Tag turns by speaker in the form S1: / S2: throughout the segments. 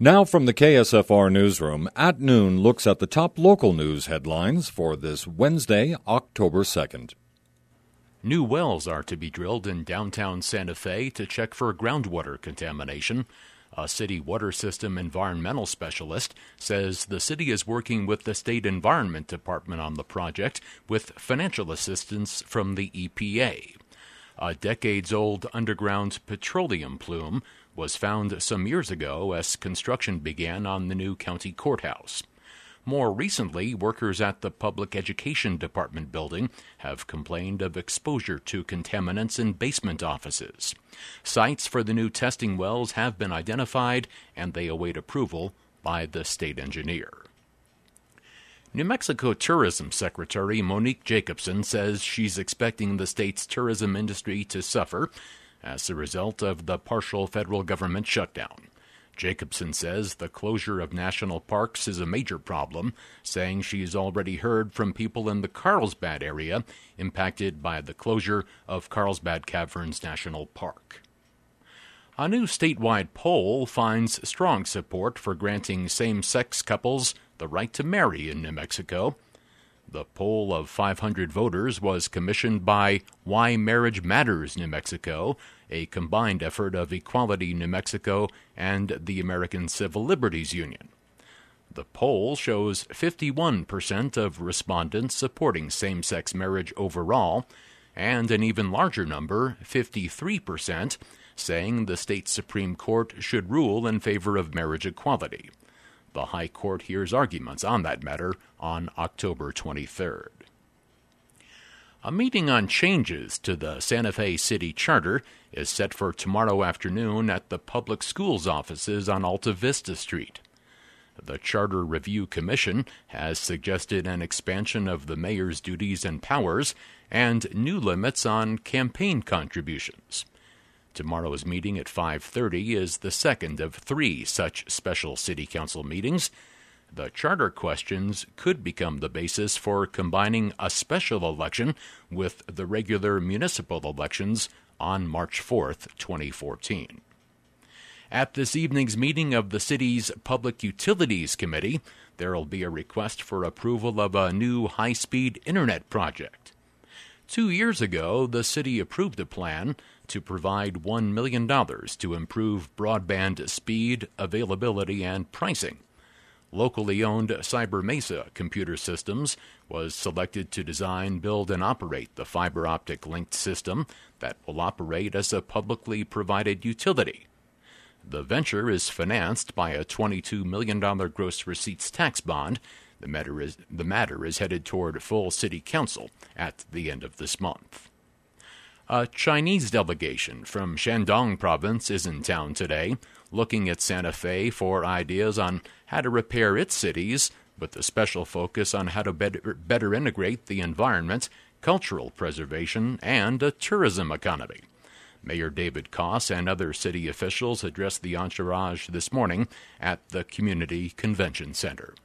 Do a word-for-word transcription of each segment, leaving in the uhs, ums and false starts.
S1: Now from the K S F R Newsroom, At Noon looks at the top local news headlines for this Wednesday, October second.
S2: New wells are to be drilled in downtown Santa Fe to check for groundwater contamination. A city water system environmental specialist says the city is working with the State Environment Department on the project with financial assistance from the E P A. A decades-old underground petroleum plume was found some years ago as construction began on the new county courthouse. More recently, workers at the Public Education Department building have complained of exposure to contaminants in basement offices. Sites for the new testing wells have been identified, and they await approval by the state engineer. New Mexico Tourism Secretary Monique Jacobson says she's expecting the state's tourism industry to suffer as a result of the partial federal government shutdown. Jacobson says the closure of national parks is a major problem, saying she's already heard from people in the Carlsbad area impacted by the closure of Carlsbad Caverns National Park. A new statewide poll finds strong support for granting same-sex couples the right to marry in New Mexico. The poll of five hundred voters was commissioned by Why Marriage Matters New Mexico, a combined effort of Equality New Mexico and the American Civil Liberties Union. The poll shows fifty-one percent of respondents supporting same-sex marriage overall, and an even larger number, fifty-three percent, saying the state Supreme Court should rule in favor of marriage equality. The High Court hears arguments on that matter on October twenty-third. A meeting on changes to the Santa Fe City Charter is set for tomorrow afternoon at the Public Schools offices on Alta Vista Street. The Charter Review Commission has suggested an expansion of the mayor's duties and powers and new limits on campaign contributions. Tomorrow's meeting at five thirty is the second of three such special city council meetings. The charter questions could become the basis for combining a special election with the regular municipal elections on March fourth, twenty fourteen. At this evening's meeting of the city's Public Utilities Committee, there will be a request for approval of a new high-speed internet project. Two years ago, the city approved a plan to provide one million dollars to improve broadband speed, availability, and pricing. Locally owned Cyber Mesa Computer Systems was selected to design, build, and operate the fiber optic linked system that will operate as a publicly provided utility. The venture is financed by a twenty-two million dollars gross receipts tax bond. The matter is, the matter is headed toward full city council at the end of this month. A Chinese delegation from Shandong province is in town today, looking at Santa Fe for ideas on how to repair its cities, with a special focus on how to better, better integrate the environment, cultural preservation, and a tourism economy. Mayor David Koss and other city officials addressed the entourage this morning at the Community Convention Center.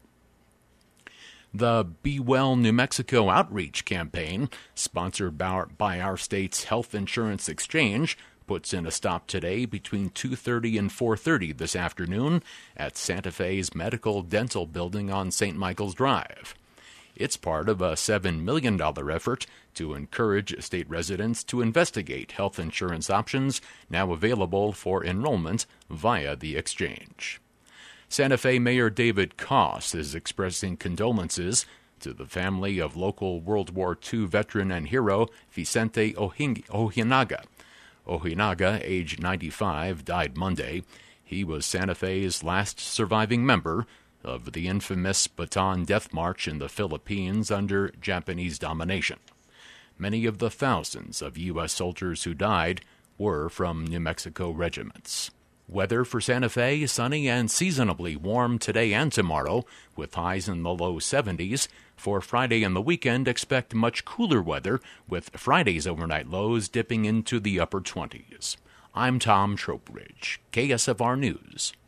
S2: The Be Well New Mexico outreach campaign, sponsored by our state's Health Insurance Exchange, puts in a stop today between two thirty and four thirty this afternoon at Santa Fe's Medical Dental Building on Saint Michael's Drive. It's part of a seven million dollars effort to encourage state residents to investigate health insurance options now available for enrollment via the exchange. Santa Fe Mayor David Koss is expressing condolences to the family of local World War Two veteran and hero Vicente Ojinaga. Ojinaga, age ninety-five, died Monday. He was Santa Fe's last surviving member of the infamous Bataan Death March in the Philippines under Japanese domination. Many of the thousands of U S soldiers who died were from New Mexico regiments. Weather for Santa Fe, sunny and seasonably warm today and tomorrow, with highs in the low seventies. For Friday and the weekend, expect much cooler weather, with Friday's overnight lows dipping into the upper twenties. I'm Tom Trowbridge, K S F R News.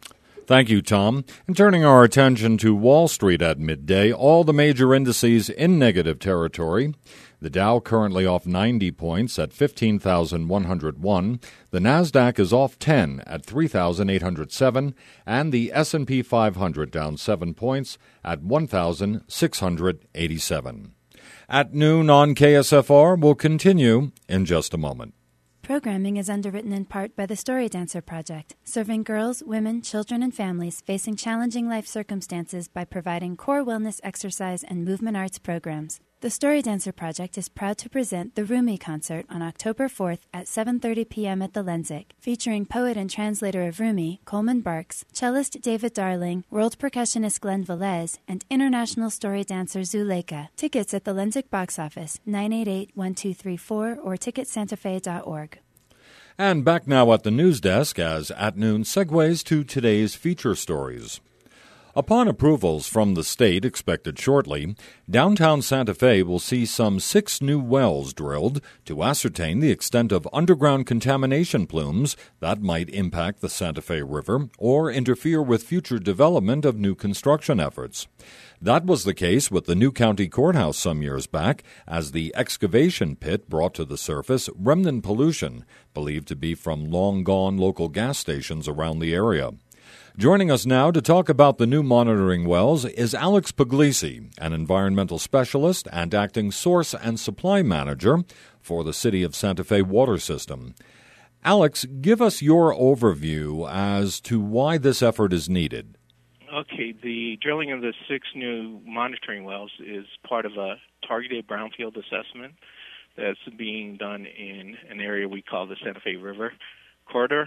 S1: Thank you, Tom. And turning our attention to Wall Street at midday, all the major indices in negative territory. The Dow currently off ninety points at fifteen thousand one hundred one. The Nasdaq is off ten at three thousand eight hundred seven, and the S and P five hundred down seven points at one thousand six hundred eighty-seven. At noon on K S F R will continue in just a moment.
S3: Programming is underwritten in part by the Story Dancer Project, serving girls, women, children, and families facing challenging life circumstances by providing core wellness exercise and movement arts programs. The Story Dancer Project is proud to present the Rumi Concert on October fourth at seven thirty p.m. at the Lenzik, featuring poet and translator of Rumi, Coleman Barks, cellist David Darling, world percussionist Glenn Velez, and international story dancer Zuleika. Tickets at the Lenzik box office, nine eight eight, one two three four or ticket santa fe dot org.
S1: And back now at the news desk as At Noon segues to today's feature stories. Upon approvals from the state expected shortly, downtown Santa Fe will see some six new wells drilled to ascertain the extent of underground contamination plumes that might impact the Santa Fe River or interfere with future development of new construction efforts. That was the case with the new county courthouse some years back, as the excavation pit brought to the surface remnant pollution, believed to be from long-gone local gas stations around the area. Joining us now to talk about the new monitoring wells is Alex Puglisi, an environmental specialist and acting source and supply manager for the City of Santa Fe water system. Alex, give us your overview as to why this effort is needed.
S4: Okay, the drilling of the six new monitoring wells is part of a targeted brownfield assessment that's being done in an area we call the Santa Fe River corridor.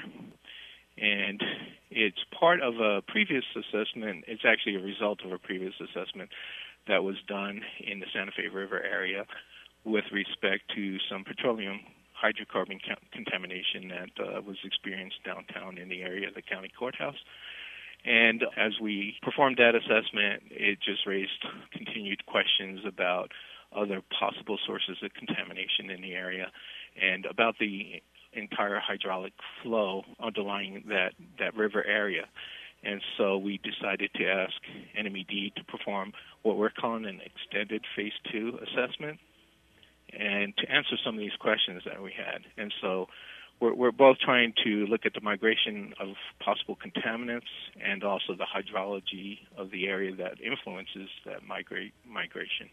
S4: And it's part of a previous assessment. It's actually a result of a previous assessment that was done in the Santa Fe River area with respect to some petroleum hydrocarbon contamination that uh, was experienced downtown in the area of the county courthouse. And as we performed that assessment, it just raised continued questions about other possible sources of contamination in the area and about the entire hydraulic flow underlying that, that river area. And so we decided to ask N M E D to perform what we're calling an extended phase two assessment and to answer some of these questions that we had. And so we're, we're both trying to look at the migration of possible contaminants and also the hydrology of the area that influences that migrate, migration.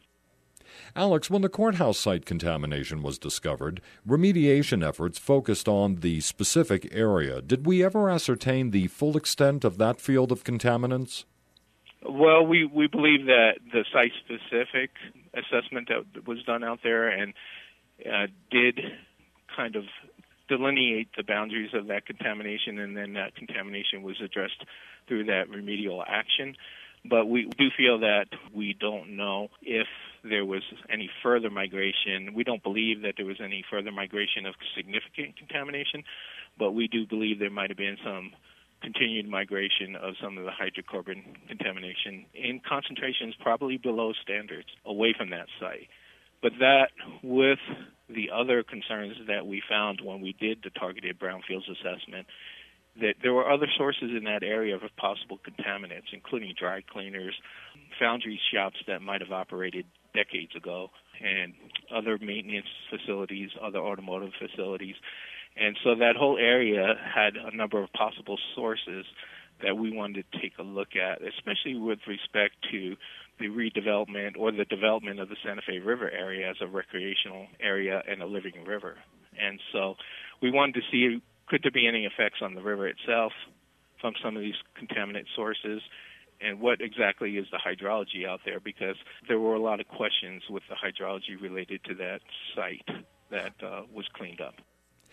S1: Alex, when the courthouse site contamination was discovered, remediation efforts focused on the specific area. Did we ever ascertain the full extent of that field of contaminants?
S4: Well, we, we believe that the site-specific assessment that was done out there and uh, did kind of delineate the boundaries of that contamination, and then that contamination was addressed through that remedial action. But we do feel that we don't know if there was any further migration. We don't believe that there was any further migration of significant contamination, but we do believe there might have been some continued migration of some of the hydrocarbon contamination in concentrations probably below standards away from that site. But that, with the other concerns that we found when we did the targeted brownfields assessment, that there were other sources in that area of possible contaminants, including dry cleaners, foundry shops that might have operated decades ago, and other maintenance facilities, other automotive facilities. And so that whole area had a number of possible sources that we wanted to take a look at, especially with respect to the redevelopment or the development of the Santa Fe River area as a recreational area and a living river. And so we wanted to see, could there be any effects on the river itself from some of these contaminant sources, and what exactly is the hydrology out there, because there were a lot of questions with the hydrology related to that site that uh, was cleaned up.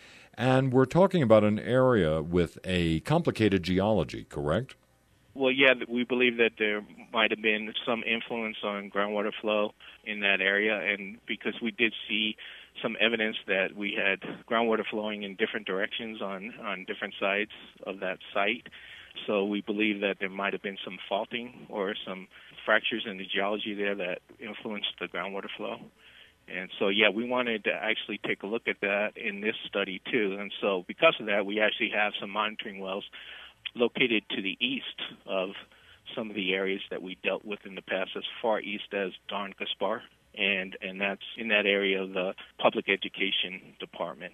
S1: And we're talking about an area with a complicated geology, correct?
S4: Well, yeah, we believe that there might have been some influence on groundwater flow in that area, and because we did see some evidence that we had groundwater flowing in different directions on, on different sides of that site. So we believe that there might have been some faulting or some fractures in the geology there that influenced the groundwater flow. And so, yeah, we wanted to actually take a look at that in this study, too. And so because of that, we actually have some monitoring wells located to the east of some of the areas that we dealt with in the past, as far east as Don Gaspar, and, and that's in that area of the Public Education Department.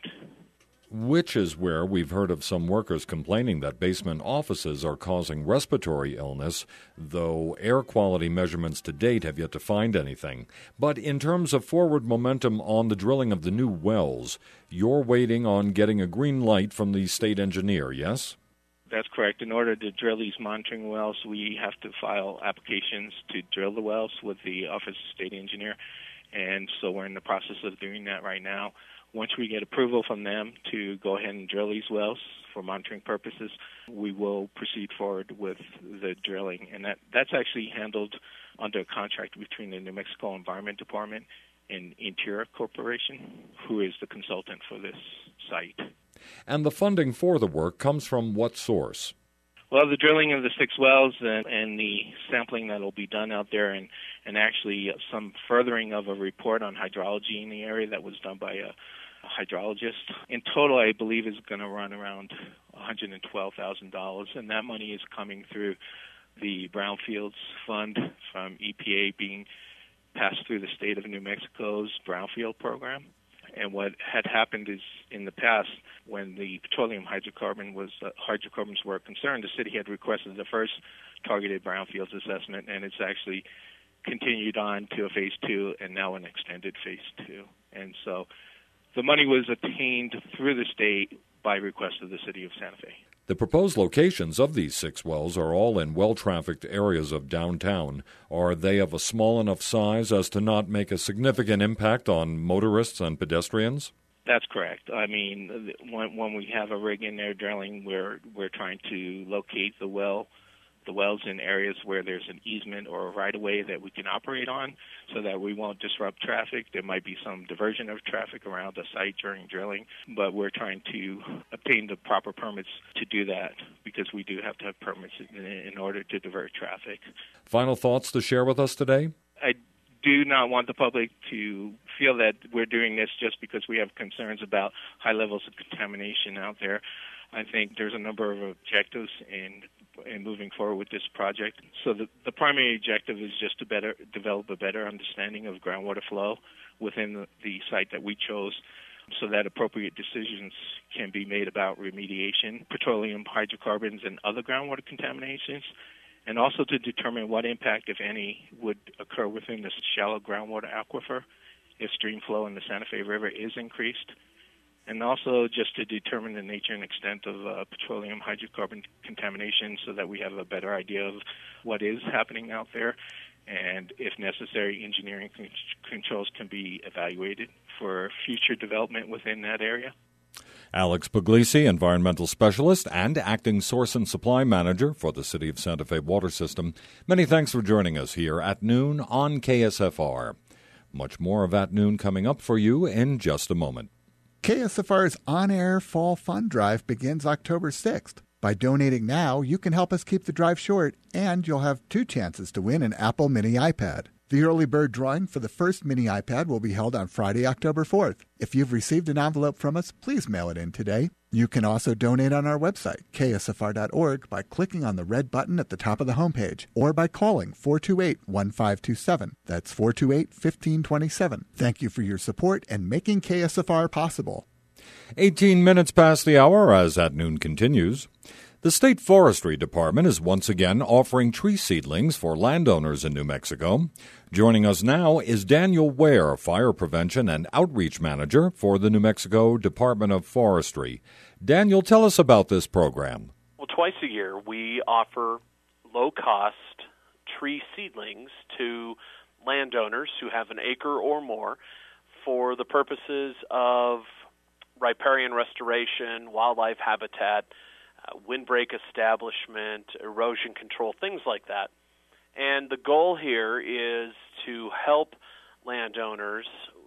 S1: Which is where we've heard of some workers complaining that basement offices are causing respiratory illness, though air quality measurements to date have yet to find anything. But in terms of forward momentum on the drilling of the new wells, you're waiting on getting a green light from the state engineer, yes?
S4: That's correct. In order to drill these monitoring wells, we have to file applications to drill the wells with the Office of State Engineer, and so we're in the process of doing that right now. Once we get approval from them to go ahead and drill these wells for monitoring purposes, we will proceed forward with the drilling. And that, that's actually handled under a contract between the New Mexico Environment Department and Interior Corporation, who is the consultant for this site.
S1: And the funding for the work comes from what source?
S4: Well, the drilling of the six wells and, and the sampling that will be done out there, and, and actually some furthering of a report on hydrology in the area that was done by a hydrologist. In total, I believe is going to run around one hundred twelve thousand dollars, and that money is coming through the Brownfields Fund from E P A being passed through the state of New Mexico's Brownfield program. And what had happened is, in the past, when the petroleum hydrocarbon was uh, hydrocarbons were concerned, the city had requested the first targeted brownfields assessment, and it's actually continued on to a phase two and now an extended phase two. And so the money was obtained through the state by request of the city of Santa Fe.
S1: The proposed locations of these six wells are all in well-trafficked areas of downtown. Are they of a small enough size as to not make a significant impact on motorists and pedestrians?
S4: That's correct. I mean, when, when we have a rig in there drilling, we're we're trying to locate the well, the wells in areas where there's an easement or a right-of-way that we can operate on, so that we won't disrupt traffic. There might be some diversion of traffic around the site during drilling, but we're trying to obtain the proper permits to do that, because we do have to have permits in, in order to divert traffic.
S1: Final thoughts to share with us today?
S4: I do not want the public to feel that we're doing this just because we have concerns about high levels of contamination out there. I think there's a number of objectives in in moving forward with this project. So the, the primary objective is just to better develop a better understanding of groundwater flow within the, the site that we chose, so that appropriate decisions can be made about remediation, petroleum, hydrocarbons, and other groundwater contaminations, and also to determine what impact, if any, would occur within the shallow groundwater aquifer if stream flow in the Santa Fe River is increased, and also just to determine the nature and extent of uh, petroleum hydrocarbon contamination, so that we have a better idea of what is happening out there, and if necessary, engineering con- controls can be evaluated for future development within that area.
S1: Alex Puglisi, Environmental Specialist and Acting Source and Supply Manager for the City of Santa Fe Water System. Many thanks for joining us here at noon on K S F R. Much more of At Noon coming up for you in just a moment.
S5: K S F R's on-air Fall Fund Drive begins October sixth. By donating now, you can help us keep the drive short, and you'll have two chances to win an Apple Mini iPad. The early bird drawing for the first mini iPad will be held on Friday, October fourth. If you've received an envelope from us, please mail it in today. You can also donate on our website, K S F R dot org, by clicking on the red button at the top of the homepage, or by calling four two eight, one five two seven. That's four two eight, one five two seven. Thank you for your support and making K S F R possible.
S1: eighteen minutes past the hour as At Noon continues. The State Forestry Department is once again offering tree seedlings for landowners in New Mexico. Joining us now is Daniel Ware, Fire Prevention and Outreach Manager for the New Mexico Department of Forestry. Daniel, tell us about this program.
S6: Well, twice a year we offer low-cost tree seedlings to landowners who have an acre or more for the purposes of riparian restoration, wildlife habitat, Uh, windbreak establishment, erosion control, things like that. And the goal here is to help landowners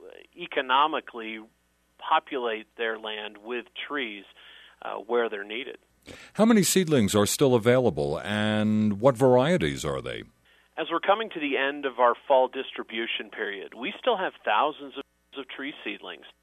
S6: economically populate their land with trees uh, where they're needed.
S1: How many seedlings are still available, and what varieties are they?
S6: As we're coming to the end of our fall distribution period, we still have thousands of, of tree seedlings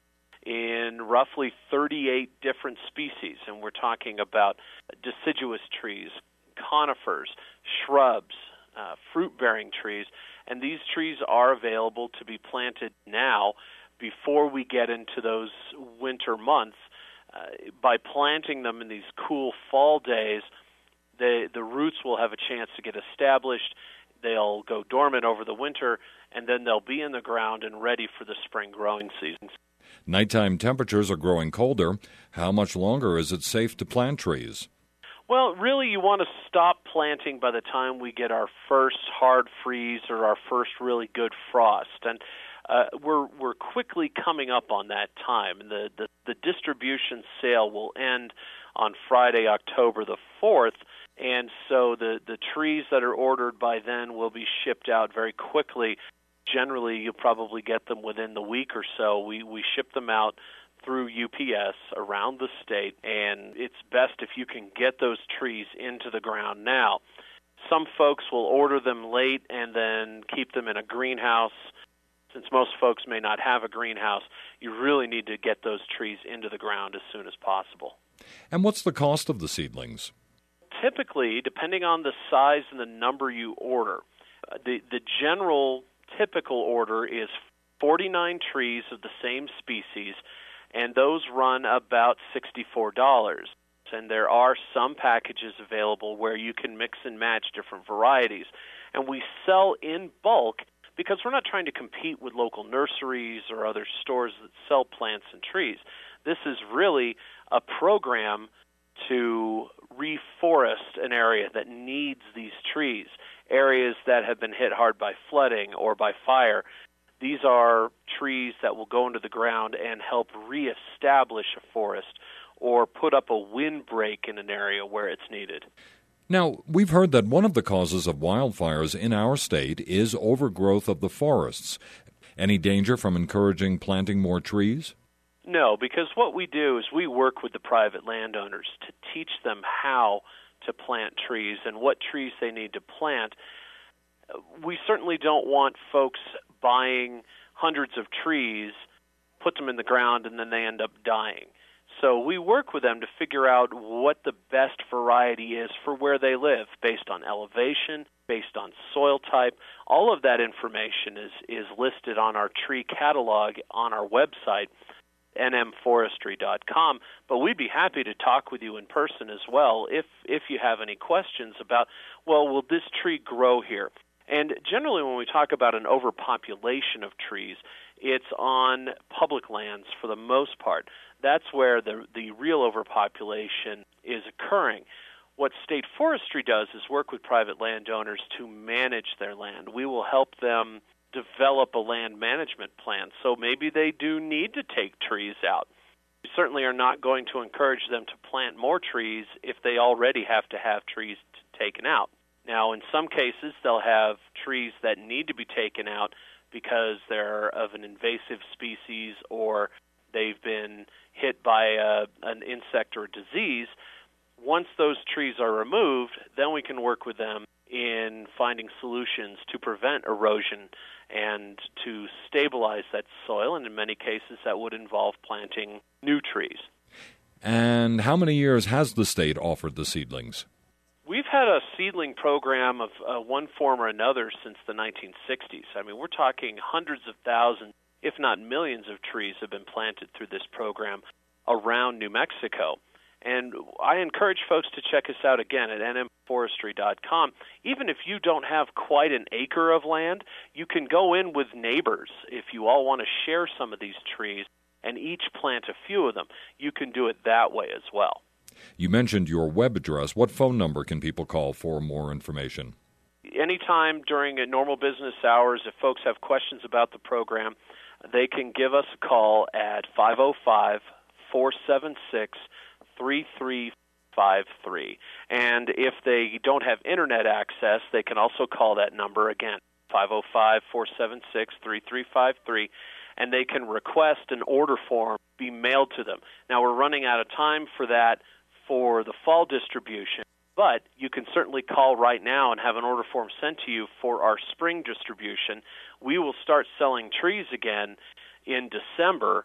S6: in roughly thirty-eight different species, and we're talking about deciduous trees, conifers, shrubs, uh, fruit-bearing trees, and these trees are available to be planted now before we get into those winter months. Uh, by planting them in these cool fall days, the the roots will have a chance to get established. They'll go dormant over the winter, and then they'll be in the ground and ready for the spring growing season.
S1: Nighttime temperatures are growing colder. How much longer is it safe to plant trees?
S6: Well, really, you want to stop planting by the time we get our first hard freeze or our first really good frost. And uh, we're we're quickly coming up on that time. And the, the, the distribution sale will end on Friday, October the fourth. And so the, the trees that are ordered by then will be shipped out very quickly. Generally, you'll probably get them within the week or so. We we ship them out through U P S around the state, and it's best if you can get those trees into the ground now. Some folks will order them late and then keep them in a greenhouse. Since most folks may not have a greenhouse, you really need to get those trees into the ground as soon as possible.
S1: And what's the cost of the seedlings?
S6: Typically, depending on the size and the number you order, the the general typical order is forty-nine trees of the same species, and those run about sixty-four dollars. And there are some packages available where you can mix and match different varieties. And we sell in bulk because we're not trying to compete with local nurseries or other stores that sell plants and trees. This is really a program to reforest an area that needs these trees, areas that have been hit hard by flooding or by fire. These are trees that will go into the ground and help reestablish a forest or put up a windbreak in an area where it's needed.
S1: Now, we've heard that one of the causes of wildfires in our state is overgrowth of the forests. Any danger from encouraging planting more trees?
S6: No, because what we do is we work with the private landowners to teach them how to plant trees and what trees they need to plant. We certainly don't want folks buying hundreds of trees, put them in the ground, and then they end up dying. So we work with them to figure out what the best variety is for where they live, based on elevation, based on soil type. All of that information is, is listed on our tree catalog on our website, N M forestry dot com, but we'd be happy to talk with you in person as well if if you have any questions about, well, will this tree grow here? And generally when we talk about an overpopulation of trees, it's on public lands for the most part. That's where the the real overpopulation is occurring. What state forestry does is work with private landowners to manage their land. We will help them develop a land management plan. So maybe they do need to take trees out. We certainly are not going to encourage them to plant more trees if they already have to have trees taken out. Now, in some cases, they'll have trees that need to be taken out because they're of an invasive species or they've been hit by a, an insect or disease. Once those trees are removed, then we can work with them in finding solutions to prevent erosion and to stabilize that soil, and in many cases that would involve planting new trees.
S1: And how many years has the state offered the seedlings?
S6: We've had a seedling program of uh, one form or another since the nineteen sixties. I mean, we're talking hundreds of thousands, if not millions of trees have been planted through this program around New Mexico. And I encourage folks to check us out again at N M forestry dot com. Even if you don't have quite an acre of land, you can go in with neighbors. If you all want to share some of these trees and each plant a few of them, you can do it that way as well.
S1: You mentioned your web address. What phone number can people call for more information?
S6: Anytime during normal business hours, if folks have questions about the program, they can give us a call at five oh five, four seven six, three three five three. And if they don't have internet access, they can also call that number again, five oh five, four seven six, three three five three, and they can request an order form be mailed to them. Now, we're running out of time for that for the fall distribution, but you can certainly call right now and have an order form sent to you for our spring distribution. We will start selling trees again in December,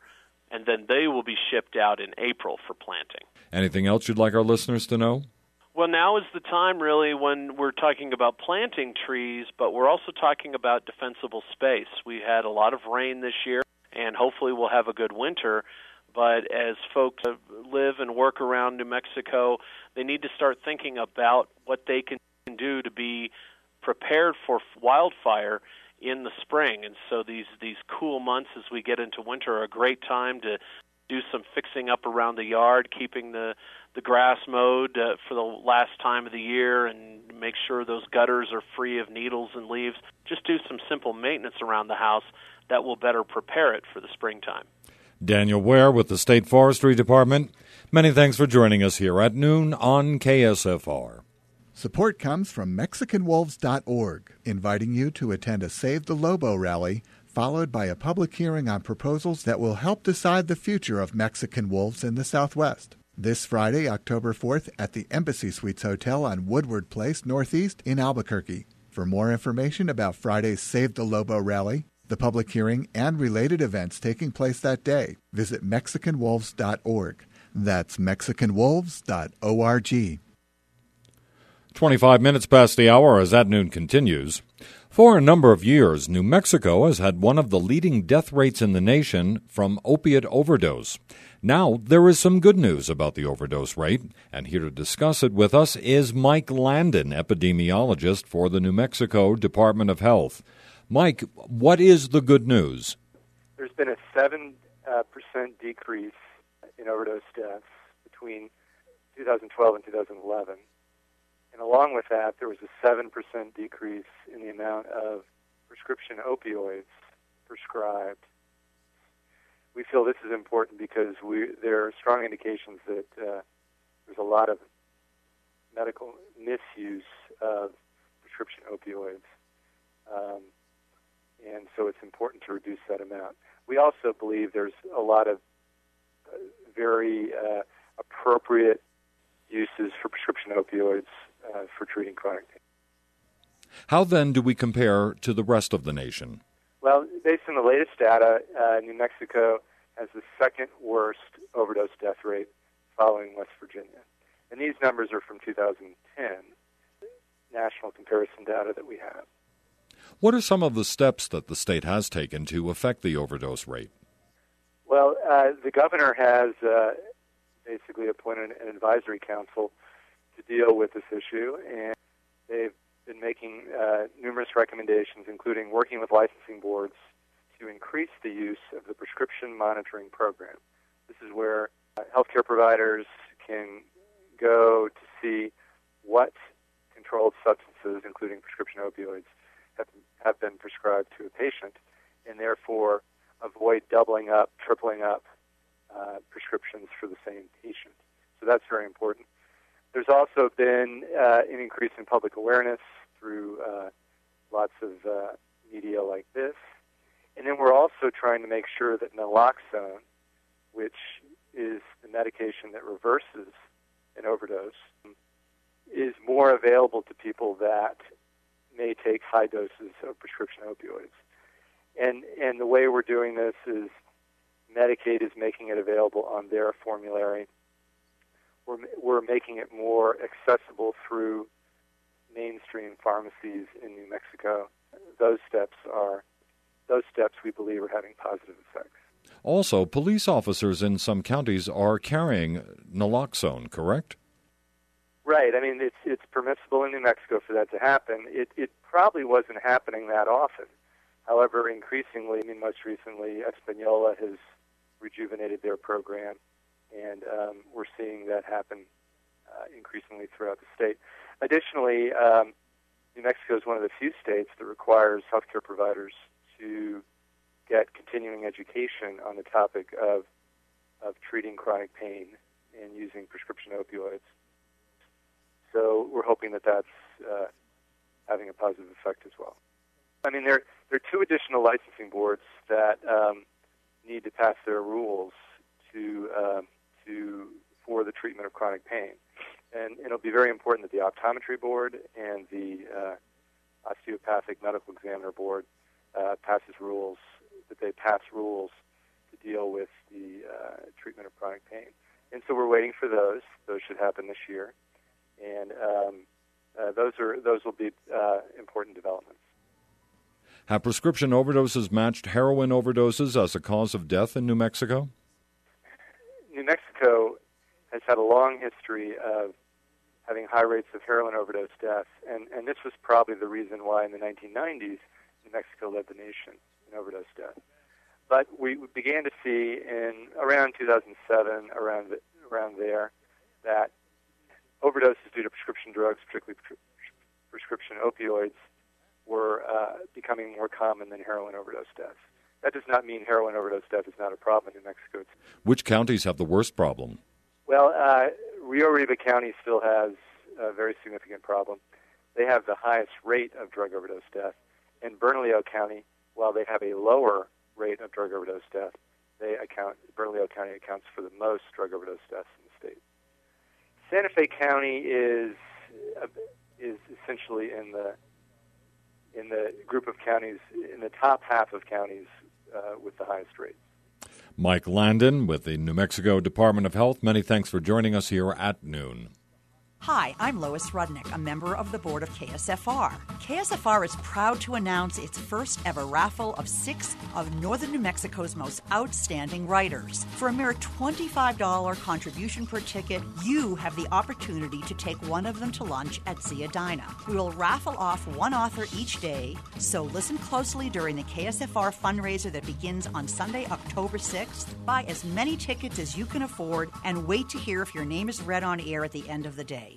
S6: and then they will be shipped out in April for planting.
S1: Anything else you'd like our listeners to know?
S6: Well, now is the time, really, when we're talking about planting trees, but we're also talking about defensible space. We had a lot of rain this year, and hopefully we'll have a good winter. But as folks live and work around New Mexico, they need to start thinking about what they can do to be prepared for wildfire in the spring. And so these, these cool months as we get into winter are a great time to do some fixing up around the yard, keeping the, the grass mowed uh, for the last time of the year, and make sure those gutters are free of needles and leaves. Just do some simple maintenance around the house that will better prepare it for the springtime.
S1: Daniel Ware with the State Forestry Department. Many thanks for joining us here at noon on K S F R.
S5: Support comes from Mexican Wolves dot org, inviting you to attend a Save the Lobo rally, followed by a public hearing on proposals that will help decide the future of Mexican wolves in the Southwest. This Friday, October fourth, at the Embassy Suites Hotel on Woodward Place, Northeast in Albuquerque. For more information about Friday's Save the Lobo rally, the public hearing, and related events taking place that day, visit Mexican Wolves dot org. That's Mexican Wolves dot org.
S1: twenty-five minutes past the hour as At Noon continues. For a number of years, New Mexico has had one of the leading death rates in the nation from opiate overdose. Now, there is some good news about the overdose rate, and here to discuss it with us is Mike Landon, epidemiologist for the New Mexico Department of Health. Mike, what is the good news?
S7: There's been a seven percent uh, decrease in overdose deaths between two thousand twelve and two thousand eleven. And along with that, there was a seven percent decrease in the amount of prescription opioids prescribed. We feel this is important because we, there are strong indications that uh, there's a lot of medical misuse of prescription opioids. Um, and so it's important to reduce that amount. We also believe there's a lot of uh, very uh, appropriate uses for prescription opioids uh, for treating chronic pain.
S1: How then do we compare to the rest of the nation?
S7: Well, based on the latest data, uh, New Mexico has the second worst overdose death rate following West Virginia. And these numbers are from two thousand ten, national comparison data that we have.
S1: What are some of the steps that the state has taken to affect the overdose rate?
S7: Well, uh, the governor has uh, basically appointed an advisory council to deal with this issue, and they've been making uh, numerous recommendations, including working with licensing boards to increase the use of the prescription monitoring program. This is where uh, healthcare providers can go to see what controlled substances, including prescription opioids, have, have been prescribed to a patient, and therefore avoid doubling up, tripling up uh, prescriptions for the same patient. So that's very important. There's also been uh, an increase in public awareness through uh, lots of uh, media like this. And then we're also trying to make sure that naloxone, which is the medication that reverses an overdose, is more available to people that may take high doses of prescription opioids. And and the way we're doing this is Medicaid is making it available on their formulary. We're, we're making it more accessible through mainstream pharmacies in New Mexico. Those steps are those steps we believe are having positive effects.
S1: Also, police officers in some counties are carrying naloxone, correct?
S7: Right. I mean, it's it's permissible in New Mexico for that to happen. It it probably wasn't happening that often. However, increasingly, I mean, most recently, Espanola has rejuvenated their program, and um, we're seeing that happen uh, increasingly throughout the state. Additionally, um, New Mexico is one of the few states that requires healthcare providers to get continuing education on the topic of of treating chronic pain and using prescription opioids. So we're hoping that that's uh, having a positive effect as well. I mean, there, there are two additional licensing boards that um, need to pass their rules to uh, to for the treatment of chronic pain. And it'll be very important that the optometry board and the uh, osteopathic medical examiner board uh, passes rules, that they pass rules to deal with the uh, treatment of chronic pain. And so we're waiting for those. Those should happen this year. And um, uh, those are those will be uh, important developments.
S1: Have prescription overdoses matched heroin overdoses as a cause of death in New Mexico?
S7: New Mexico has had a long history of having high rates of heroin overdose deaths, and, and this was probably the reason why in the nineteen nineties New Mexico led the nation in overdose deaths. But we began to see in around two thousand seven, around the, around there, that overdoses due to prescription drugs, particularly pre- prescription opioids, were uh, becoming more common than heroin overdose deaths. That does not mean heroin overdose death is not a problem in New Mexico.
S1: Which counties have the worst problem?
S7: Well, uh, Rio Arriba County still has a very significant problem. They have the highest rate of drug overdose death. In Bernalillo County, while they have a lower rate of drug overdose death, they account Bernalillo County accounts for the most drug overdose deaths in the state. Santa Fe County is uh, is essentially in the in the group of counties in the top half of counties uh, with the highest rates.
S1: Mike Landon with the New Mexico Department of Health. Many thanks for joining us here at noon.
S8: Hi, I'm Lois Rudnick, a member of the board of K S F R. K S F R is proud to announce its first ever raffle of six of northern New Mexico's most outstanding writers. For a mere twenty-five dollars contribution per ticket, you have the opportunity to take one of them to lunch at Zia Dina. We will raffle off one author each day, so listen closely during the K S F R fundraiser that begins on Sunday, October sixth. Buy as many tickets as you can afford and wait to hear if your name is read on air at the end of the day.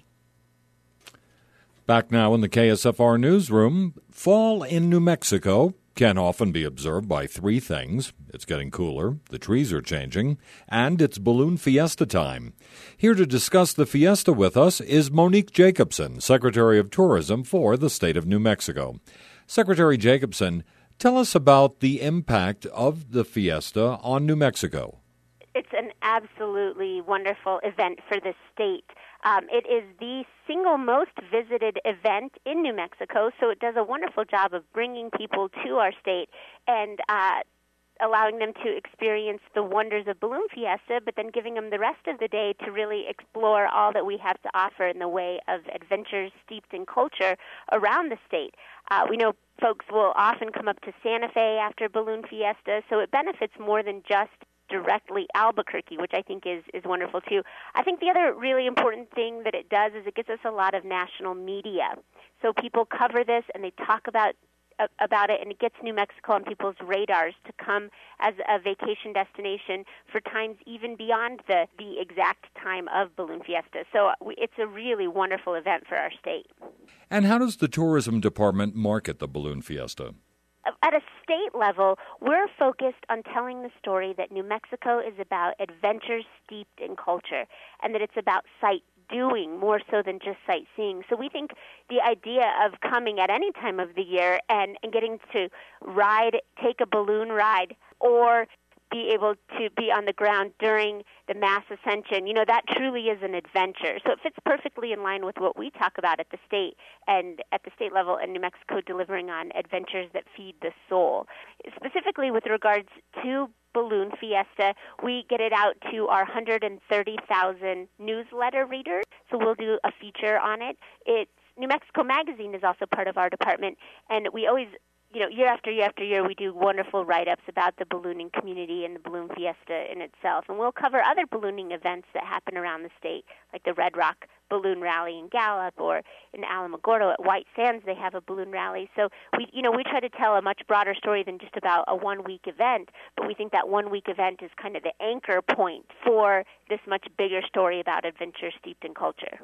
S1: Back now in the K S F R newsroom, fall in New Mexico can often be observed by three things. It's getting cooler, the trees are changing, and it's balloon fiesta time. Here to discuss the fiesta with us is Monique Jacobson, Secretary of Tourism for the state of New Mexico. Secretary Jacobson, tell us about the impact of the fiesta on New Mexico.
S9: It's an absolutely wonderful event for the state. Um, it is the single most visited event in New Mexico, so it does a wonderful job of bringing people to our state and uh, allowing them to experience the wonders of Balloon Fiesta, but then giving them the rest of the day to really explore all that we have to offer in the way of adventures steeped in culture around the state. Uh, we know folks will often come up to Santa Fe after Balloon Fiesta, so it benefits more than just directly Albuquerque, which I think is, is wonderful too. I think the other really important thing that it does is it gets us a lot of national media. So people cover this and they talk about uh, about it, and it gets New Mexico on people's radars to come as a vacation destination for times even beyond the, the exact time of Balloon Fiesta. So we, it's a really wonderful event for our state.
S1: And how does the tourism department market the Balloon Fiesta?
S9: At a state level, we're focused on telling the story that New Mexico is about adventures steeped in culture and that it's about sight doing more so than just sightseeing. So we think the idea of coming at any time of the year and, and getting to ride, take a balloon ride, or be able to be on the ground during the mass ascension, you know, that truly is an adventure. So it fits perfectly in line with what we talk about at the state and at the state level in New Mexico, delivering on adventures that feed the soul. Specifically with regards to Balloon Fiesta, we get it out to our one hundred thirty thousand newsletter readers, so we'll do a feature on it. It's New Mexico Magazine is also part of our department, and we always You know, year after year after year, we do wonderful write-ups about the ballooning community and the Balloon Fiesta in itself. And we'll cover other ballooning events that happen around the state, like the Red Rock Balloon Rally in Gallup, or in Alamogordo at White Sands they have a balloon rally. So we, you know, we try to tell a much broader story than just about a one-week event, but we think that one-week event is kind of the anchor point for this much bigger story about adventure steeped in culture.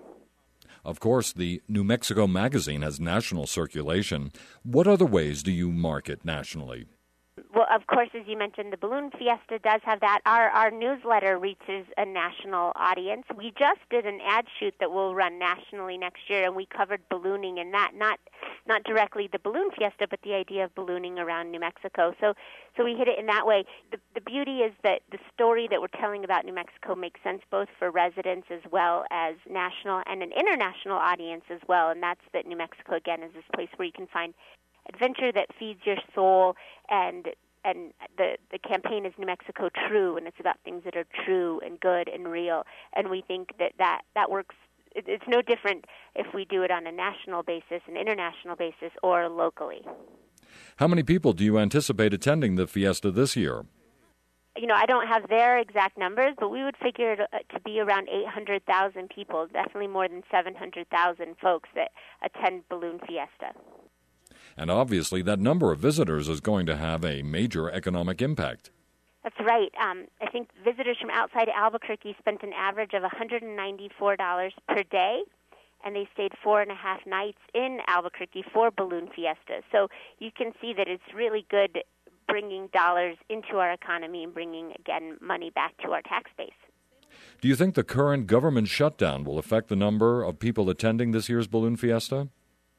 S1: Of course, the New Mexico Magazine has national circulation. What other ways do you market nationally?
S9: Well, of course, as you mentioned, the Balloon Fiesta does have that. Our our newsletter reaches a national audience. We just did an ad shoot that will run nationally next year, and we covered ballooning and that, not not directly the Balloon Fiesta, but the idea of ballooning around New Mexico. So so we hit it in that way. The, the beauty is that the story that we're telling about New Mexico makes sense both for residents as well as national and an international audience as well, and that's that New Mexico, again, is this place where you can find adventure that feeds your soul and and the, the campaign is New Mexico True, and it's about things that are true and good and real. And we think that that, that works. It, it's no different if we do it on a national basis, an international basis, or locally.
S1: How many people do you anticipate attending the fiesta this year?
S9: You know, I don't have their exact numbers, but we would figure it to be around eight hundred thousand people, definitely more than seven hundred thousand folks that attend Balloon Fiesta.
S1: And obviously that number of visitors is going to have a major economic impact.
S9: That's right. Um, I think visitors from outside Albuquerque spent an average of one hundred ninety-four dollars per day, and they stayed four and a half nights in Albuquerque for Balloon Fiesta. So you can see that it's really good bringing dollars into our economy and bringing, again, money back to our tax base.
S1: Do you think the current government shutdown will affect the number of people attending this year's Balloon Fiesta?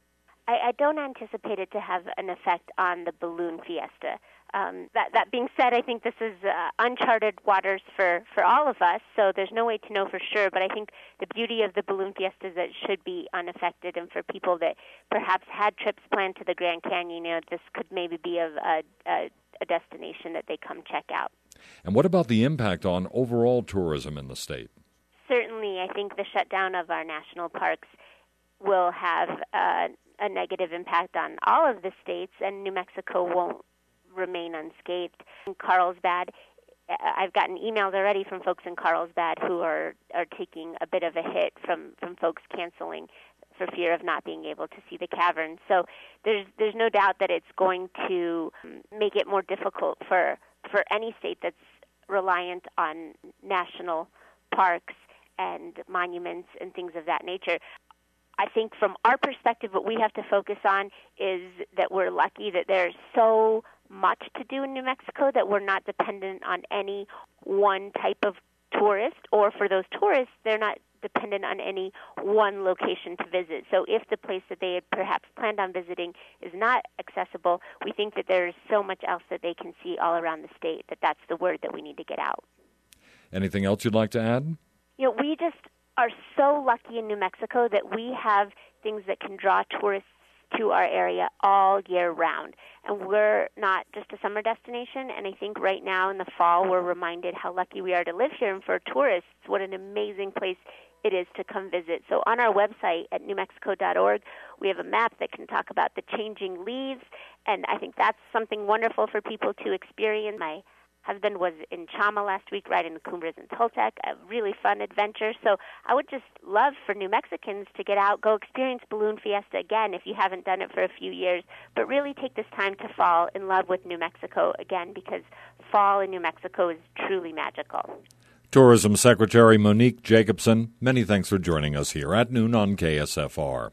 S9: I, I don't anticipate it to have an effect on the Balloon Fiesta. Um, that, that being said, I think this is uh, uncharted waters for, for all of us, so there's no way to know for sure. But I think the beauty of the Balloon Fiesta is that it should be unaffected, and for people that perhaps had trips planned to the Grand Canyon, you know, this could maybe be a, a, a, a destination that they come check out.
S1: And what about the impact on overall tourism in the state?
S9: Certainly, I think the shutdown of our national parks will have uh, a negative impact on all of the states, and New Mexico won't remain unscathed. In Carlsbad, I've gotten emails already from folks in Carlsbad who are, are taking a bit of a hit from, from folks canceling for fear of not being able to see the caverns. So there's there's no doubt that it's going to make it more difficult for, for any state that's reliant on national parks and monuments and things of that nature. I think from our perspective, what we have to focus on is that we're lucky that there's so much to do in New Mexico that we're not dependent on any one type of tourist, or for those tourists, they're not dependent on any one location to visit. So if the place that they had perhaps planned on visiting is not accessible, we think that there's so much else that they can see all around the state that that's the word that we need to get out.
S1: Anything else you'd like to add?
S9: You know, we just are so lucky in New Mexico that we have things that can draw tourists to our area all year round. And we're not just a summer destination, and I think right now in the fall we're reminded how lucky we are to live here, and for tourists, what an amazing place it is to come visit. So on our website at new mexico dot org, we have a map that can talk about the changing leaves, and I think that's something wonderful for people to experience. My husband was in Chama last week riding the Cumbres and Toltec, a really fun adventure. So I would just love for New Mexicans to get out, go experience Balloon Fiesta again if you haven't done it for a few years, but really take this time to fall in love with New Mexico again, because fall in New Mexico is truly magical.
S1: Tourism Secretary Monique Jacobson, many thanks for joining us here at noon on K S F R.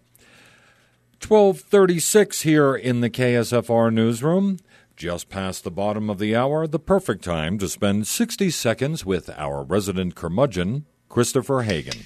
S1: twelve thirty-six here in the K S F R newsroom. Just past the bottom of the hour, the perfect time to spend sixty seconds with our resident curmudgeon, Christopher Hagan.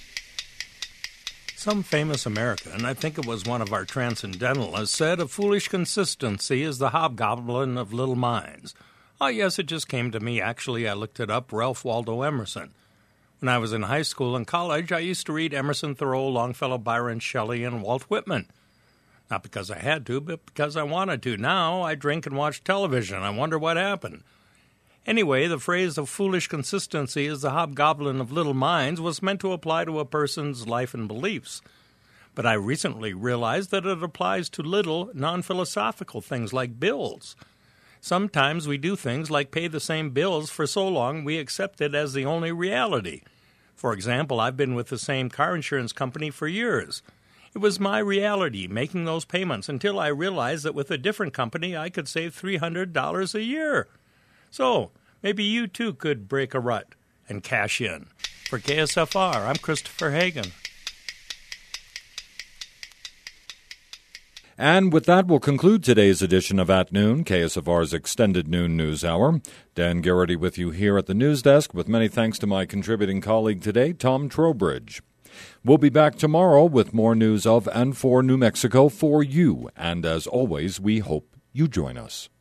S10: Some famous American, I think it was one of our transcendentalists, said a foolish consistency is the hobgoblin of little minds. Oh, yes, it just came to me. Actually, I looked it up, Ralph Waldo Emerson. When I was in high school and college, I used to read Emerson, Thoreau, Longfellow, Byron, Shelley, and Walt Whitman. Not because I had to, but because I wanted to. Now I drink and watch television. I wonder what happened. Anyway, the phrase of foolish consistency is the hobgoblin of little minds was meant to apply to a person's life and beliefs. But I recently realized that it applies to little, non-philosophical things like bills. Sometimes we do things like pay the same bills for so long we accept it as the only reality. For example, I've been with the same car insurance company for years. It was my reality, making those payments, until I realized that with a different company I could save three hundred dollars a year. So, maybe you too could break a rut and cash in. For K S F R, I'm Christopher Hagan.
S1: And with that, we'll conclude today's edition of At Noon, K S F R's extended noon news hour. Dan Garrity with you here at the news desk, with many thanks to my contributing colleague today, Tom Trowbridge. We'll be back tomorrow with more news of and for New Mexico for you, and as always, we hope you join us.